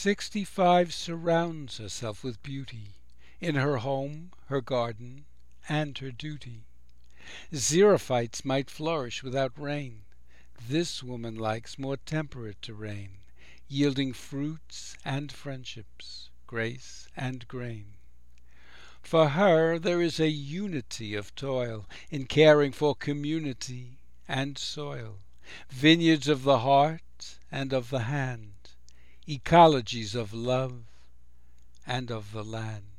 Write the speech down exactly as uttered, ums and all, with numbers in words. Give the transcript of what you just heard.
Sixty-five surrounds herself with beauty, in her home, her garden, and her duty. Xerophytes might flourish without rain. This woman likes more temperate terrain, yielding fruits and friendships, grace and grain. For her there is a unity of toil in caring for community and soil, vineyards of the heart and of the hand, ecologies of love and of the land.